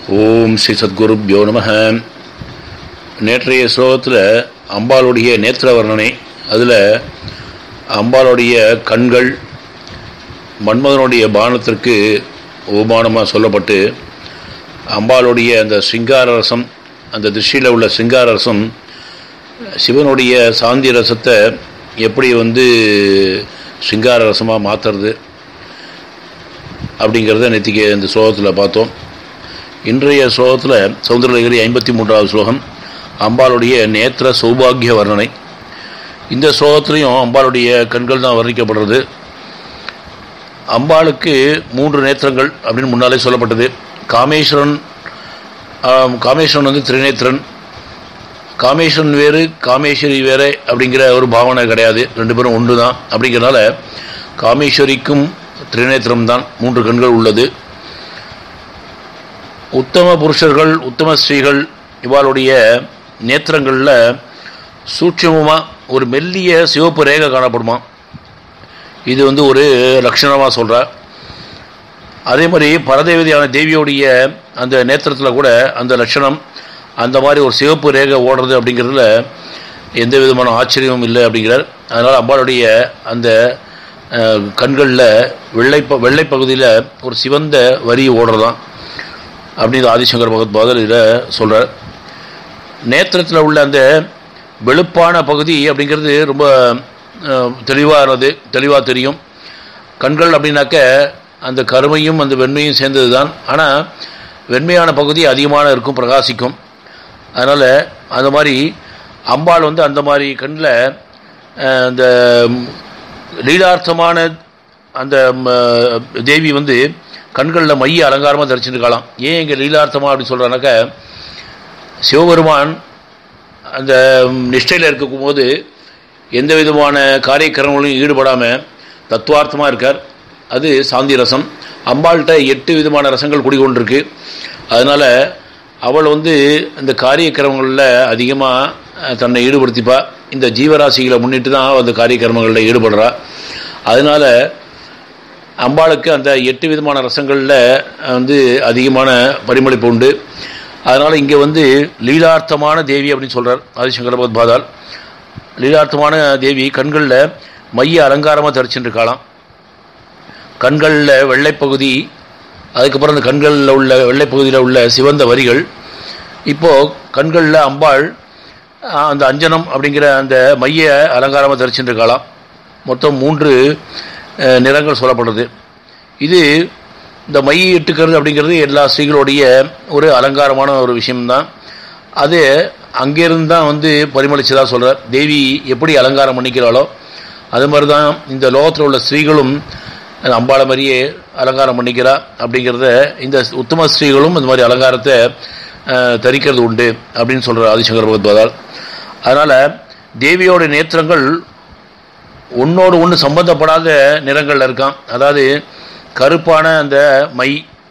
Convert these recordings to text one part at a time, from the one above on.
ஓம் ஸ்ரீ சத்குருப்யோ நம. நேற்றைய ஸ்லோகத்தில் அம்பாளுடைய நேத்திர வர்ணனை, அதில் அம்பாளுடைய கண்கள் மன்மதனுடைய பானத்திற்கு உபமானமாக சொல்லப்பட்டு, அம்பாளுடைய அந்த சிங்கார ரசம், அந்த திருஷ்டியில் உள்ள சிங்கார ரசம் சிவனுடைய சாந்தி ரசத்தை எப்படி சிங்கார ரசமாக மாற்றுறது அப்படிங்கிறத நேற்றுக்கு இந்த ஸ்லோகத்தில் பார்த்தோம். இன்றைய ஸ்லோகத்தில் சௌந்தரலகரி 53வது ஸ்லோகம் அம்பாளுடைய நேத்திர சௌபாகிய வர்ணனை. இந்த ஸ்லோகத்திலையும் அம்பாளுடைய கண்கள் தான் வர்ணிக்கப்படுறது. அம்பாளுக்கு 3 நேத்திரங்கள் அப்படின்னு முன்னாலே சொல்லப்பட்டது. காமேஸ்வரன் திரிநேத்திரன். காமேஸ்வரன் வேறு காமேஸ்வரி வேறு அப்படிங்கிற ஒரு பாவனை கிடையாது, 2 பேரும் ஒன்று தான். அப்படிங்கிறனால காமேஸ்வரிக்கும் திரிநேத்திரம் தான், 3 கண்கள் உள்ளது. உத்தம புருஷர்கள், உத்தம ஸ்ரீகள் இவாளுடைய நேத்திரங்களில் சூட்சமமாக ஒரு மெல்லிய சிவப்பு ரேகை காணப்படுமா. இது ஒரு லட்சணமாக சொல்கிறார். அதே மாதிரி பரதேவதியான தேவியோடைய அந்த நேத்திரத்தில் கூட அந்த லட்சணம், அந்த மாதிரி ஒரு சிவப்பு ரேகை ஓடுறது அப்படிங்கிறதுல எந்த விதமான ஆச்சரியமும் இல்லை அப்படிங்கிறார். அதனால் அம்பாளுடைய அந்த கண்களில் வெள்ளை பகுதியில் ஒரு சிவந்த வரி ஓடுறதான் அப்படின்னு ஆதிசங்கர் பகவத்பாதர் இதில் சொல்கிறார். நேத்திரத்தில் உள்ள அந்த வெளுப்பான பகுதி அப்படிங்கிறது ரொம்ப தெளிவாக தெரியும். கண்கள் அப்படின்னாக்க அந்த கருமையும் அந்த வெண்மையும் சேர்ந்தது தான். ஆனால் வெண்மையான பகுதி அதிகமான இருக்கும், பிரகாசிக்கும். அதனால் அந்த மாதிரி அம்பாள் அந்த மாதிரி கண்ணில் அந்த லீலார்த்தமான அந்த தேவி கண்களில் மைய அலங்காரமாக தரிச்சுருக்கலாம். ஏன் இங்கே லீலார்த்தமாக அப்படின்னு சொல்கிறானாக்கா, சிவபெருமான் அந்த நிஷ்டையில் இருக்கும்போது எந்த விதமான காரியக்கிரமங்களையும் ஈடுபடாமல் தத்துவார்த்தமாக இருக்கார். அது சாந்தி ரசம். அம்பாள்கிட்ட 8 விதமான ரசங்கள் குடிகொண்டிருக்கு. அதனால் அவள் இந்த காரியக்கிரமங்களில் அதிகமாக தன்னை ஈடுபடுத்திப்பா. இந்த ஜீவராசிகளை முன்னிட்டு தான் அந்த காரியக்கிரமங்களில் ஈடுபடுறா. அதனால் அம்பாளுக்கு அந்த 8 விதமான ரசங்களில் அதிகமான பரிமளிப்பு உண்டு. அதனால் இங்கே லீலார்த்தமான தேவி அப்படின்னு சொல்கிறார் ஆதிசங்கர பகவத்பாதால். லீலார்த்தமான தேவி கண்களில் மைய அலங்காரமாக தரிச்சுருக்கலாம். கண்களில் வெள்ளைப்பகுதி, அதுக்கப்புறம் அந்த கண்களில் உள்ள வெள்ளைப்பகுதியில் உள்ள சிவந்த வரிகள். இப்போது கண்களில் அம்பாள் அந்த அஞ்சனம் அப்படிங்கிற அந்த மைய அலங்காரமாக தரிச்சுருக்கலாம். மொத்தம் 3 நிறங்கள் சொல்லப்படுறது. இது இந்த மையை இட்டுக்கிறது அப்படிங்கிறது எல்லா ஸ்ரீகளுடைய ஒரு அலங்காரமான ஒரு விஷயம்தான். அது அங்கேருந்து தான் பரிமளிச்சதாக சொல்கிறார். தேவி எப்படி அலங்காரம் பண்ணிக்கிறாளோ அது மாதிரி தான் இந்த லோகத்தில் உள்ள ஸ்ரீகளும் அம்பாளை மாதிரியே அலங்காரம் பண்ணிக்கிறா. அப்படிங்கிறத இந்த உத்தம ஸ்ரீகளும் இந்த மாதிரி அலங்காரத்தை தரிக்கிறது உண்டு அப்படின்னு சொல்கிறார் ஆதிசங்கர பகவத்பாதால். அதனால் தேவியோட நேத்திரங்கள் ஒன்றோடு ஒன்று சம்பந்தப்படாத நிறங்களில் இருக்கான். அதாவது கருப்பான அந்த மை,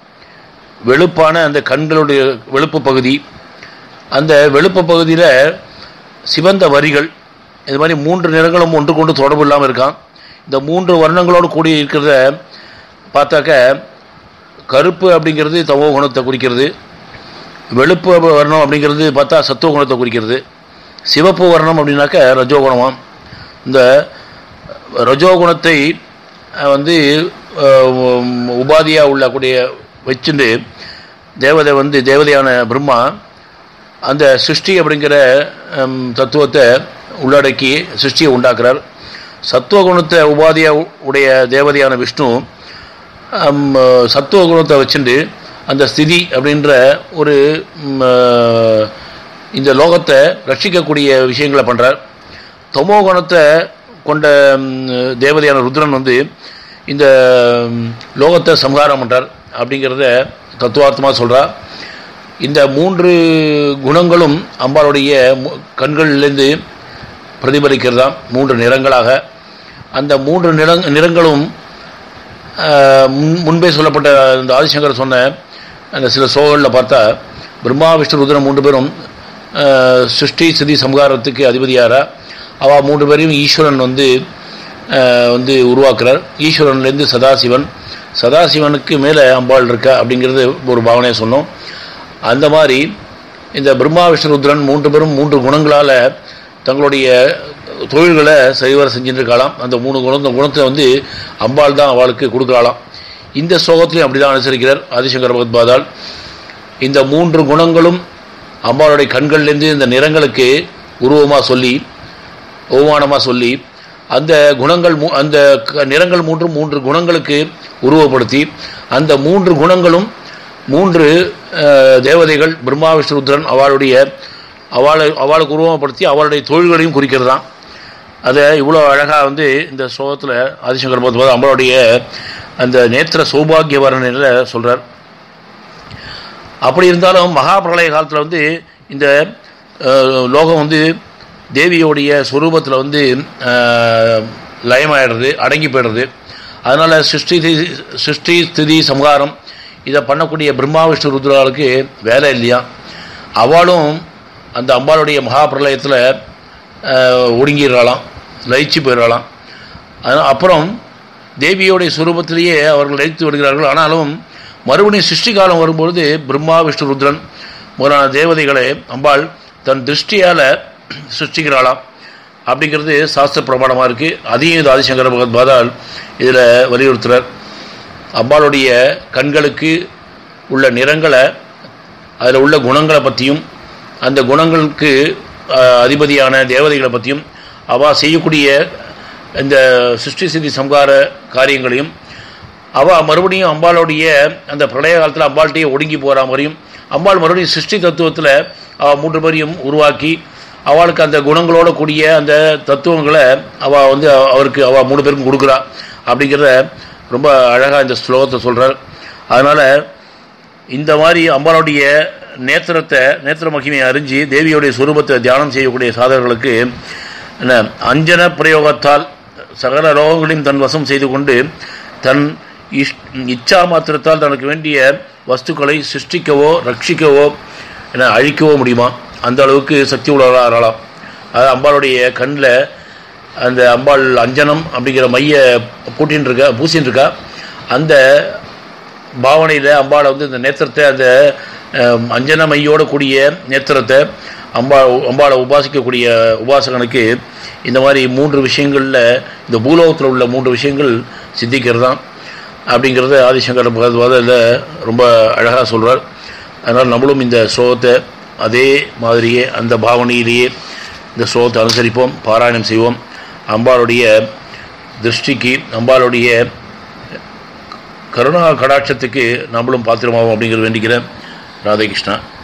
வெளுப்பான அந்த கண்களுடைய வெளுப்பு பகுதி, அந்த வெளுப்பு பகுதியில் சிவந்த வரிகள், இது மாதிரி 3 நிறங்களும் ஒன்றுக்கொண்டு தொடர்பு இல்லாமல் இருக்கான். இந்த 3 வர்ணங்களோடு கூடி இருக்கிறத பார்த்தாக்க கருப்பு அப்படிங்கிறது தமோ குணத்தை குறிக்கிறது, வெளுப்பு வர்ணம் அப்படிங்கிறது பார்த்தா சத்துவ குணத்தை குறிக்கிறது, சிவப்பு வர்ணம் அப்படின்னாக்க ரஜோகுணமாம். இந்த ரஜோகுணத்தை உபாதியாக உள்ளக்கூடிய வச்சுட்டு தேவதையான பிரம்மா அந்த சிருஷ்டி அப்படிங்கிற தத்துவத்தை உள்ளடக்கி சிருஷ்டியை உண்டாக்குறார். சத்துவகுணத்தை உபாதியாக உடைய தேவதையான விஷ்ணு சத்துவகுணத்தை வச்சுட்டு அந்த ஸ்திதி அப்படின்ற ஒரு இந்த லோகத்தை ரட்சிக்கக்கூடிய விஷயங்களை பண்ணுறார். தமோகுணத்தை கொண்ட தேவதையான ருத்ரன் இந்த லோகத்தை சம்ஹாரம் பண்ணுறார் அப்படிங்கிறத தத்துவார்த்தமாக சொல்கிறார். இந்த 3 குணங்களும் அம்பாளுடைய கண்களிலிருந்து பிரதிபலிக்கிறதாம் 3 நிறங்களாக. அந்த 3 நிறங்களும் முன்பே சொல்லப்பட்ட இந்த ஆதிசங்கர் சொன்ன அந்த சில ஸ்லோகங்களில் பார்த்தா பிரம்மா விஷ்ணு ருத்ரன் 3 பேரும் சிருஷ்டி ஸ்திதி சம்ஹாரத்துக்கு அதிபதியாரா. அவள் 3 பேரையும் ஈஸ்வரன் உருவாக்குறார். ஈஸ்வரன்லேருந்து சதாசிவனுக்கு மேலே அம்பாள் இருக்கா அப்படிங்கிறது ஒரு பாவனையை சொன்னோம். அந்த மாதிரி இந்த பிரம்மா விஷ்ணு ருத்ரன் 3 பேரும் 3 குணங்களால் தங்களுடைய தொழில்களை சரிவர செஞ்சுட்டு இருக்கலாம். அந்த 3 குணத்தை வந்து அம்பாள் தான் அவளுக்கு கொடுக்கலாம். இந்த ஸ்லோகத்திலையும் அப்படி தான் அனுசரிக்கிறார் ஆதிசங்கர பகவத்பாதால். இந்த 3 குணங்களும் அம்பாளுடைய கண்கள்லேருந்து இந்த நிறங்களுக்கு உருவமாக சொல்லி உபமானமாக சொல்லி அந்த குணங்கள் அந்த நிறங்கள் 3 குணங்களுக்கு உருவப்படுத்தி அந்த 3 குணங்களும் 3 தேவதைகள் பிரம்மா விஷ்ணு ருத்ரன் அவளுக்கு உருவப்படுத்தி அவளுடைய தொழில்களையும் குறிக்கிறது தான். அதை இவ்வளோ அழகாக வந்து இந்த ஸ்லோகத்தில் ஆதிசங்கர பகவத்பாதர் அம்பாளுடைய அந்த நேத்திர சௌபாகிய வர்ணனையில் சொல்கிறார். அப்படி இருந்தாலும் மகா பிரளய காலத்தில் வந்து இந்த லோகம் வந்து தேவியோடைய ஸ்வரூபத்தில் வந்து லயமாயிடுறது, அடங்கி போயிடுறது. அதனால் சிருஷ்டி ஸ்திதி சம்ஹாரம் இதை பண்ணக்கூடிய பிரம்மா விஷ்ணு ருத்ராளுக்கு வேலை இல்லையா. அவளும் அந்த அம்பாளுடைய மகா பிரளயத்தில் ஒடுங்கிடலாம், லயிச்சு போயிடலாம். அப்புறம் தேவியோடைய ஸ்வரூபத்திலேயே அவர்கள் லயித்து விடுகிறார்கள். ஆனாலும் மறுபடியும் சிருஷ்டி காலம் வரும்பொழுது பிரம்மா விஷ்ணு ருத்ரன் முதலான தேவதைகளை அம்பாள் தன் திருஷ்டியால் சிருஷ்டிக்கிறாளாம் அப்படிங்கிறது சாஸ்திர பிரமாணமாக இருக்குது. அதையும் இது ஆதிசங்கர பகவத்பாதால் இதில் வலியுறுத்துகிறார். அம்பாளுடைய கண்களுக்கு உள்ள நிறங்களை, அதில் உள்ள குணங்களை பற்றியும் அந்த குணங்களுக்கு அதிபதியான தேவதைகளை பற்றியும் அவள் செய்யக்கூடிய இந்த சிருஷ்டி சித்தி சம்ஹார காரியங்களையும் அவள் மறுபடியும் அம்பாளுடைய அந்த பிரளய காலத்தில் அம்பாள்கிட்டயே ஒடுங்கி போகிற மாதிரியும் அம்பாள் மறுபடியும் சிருஷ்டி தத்துவத்தில் அவள் 3 பேரையும் உருவாக்கி அவளுக்கு அந்த குணங்களோட கூடிய அந்த தத்துவங்களை அவள் வந்து அவருக்கு அவள் 3 பேருக்கும் கொடுக்குறா அப்படிங்கிறத ரொம்ப அழகாக இந்த ஸ்லோகத்தை சொல்கிறார். அதனால் இந்த மாதிரி அம்பாளுடைய நேத்திர மகிமையை அறிஞ்சு தேவியோடைய சுரூபத்தை தியானம் செய்யக்கூடிய சாதகர்களுக்கு என்ன அஞ்சன பிரயோகத்தால் சகல ரோகங்களையும் தன் வசம் செய்து கொண்டு தன் இச்சா மாத்திரத்தால் தனக்கு வேண்டிய வஸ்துக்களை சிருஷ்டிக்கவோ ரட்சிக்கவோ என அழிக்கவோ முடியுமா? அந்த அளவுக்கு சக்தி உள்ளவராகலாம். அது அம்பாளுடைய கண்ணில் அந்த அம்பாள் அஞ்சனம் அப்படிங்கிற மைய பூசின்னு இருக்கா. அந்த பாவனையில் அம்பாளை வந்து இந்த நேத்திரத்தை அந்த அஞ்சன மையோட கூடிய நேத்திரத்தை அம்பாளை உபாசிக்கக்கூடிய உபாசகனுக்கு இந்த மாதிரி 3 விஷயங்களில் இந்த பூலோகத்தில் உள்ள 3 விஷயங்கள் சித்திக்கிறது தான் அப்படிங்கிறத ஆதிசங்கர பகவத்பாதர் ரொம்ப அழகாக சொல்கிறார். அதனால் நம்மளும் இந்த ஸ்லோகத்தை அதே மாதிரியே அந்த பாவனையிலேயே இந்த ஸ்லோகத்தை அனுசரிப்போம், பாராயணம் செய்வோம். அம்பாளுடைய திருஷ்டிக்கு அம்பாளுடைய கருணா கடாட்சத்துக்கு நம்மளும் பாத்திரமாகும் அப்படிங்கிறது வேண்டிக்கிறேன். ராதே கிருஷ்ணா.